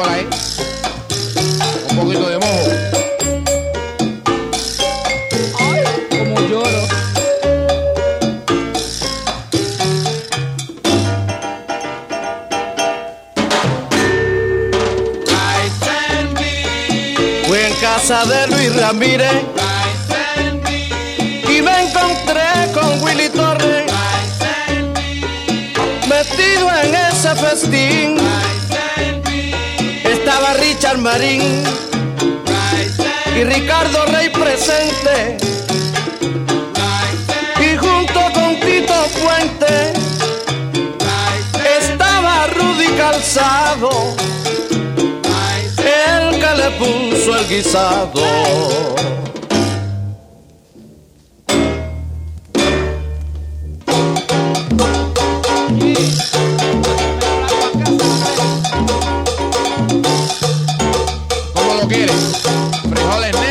por ahí. Un poquito de mojo. Ay, como lloro. Fui en casa de Luis Ramírez y me encontré con Willy Torres metido en ese festín. Estaba Richard Marín y Ricardo Rey presente, y junto con Tito Puente estaba Rudy Calzado, el que le puso el guisado. ¿Cómo lo quieres? Frijoles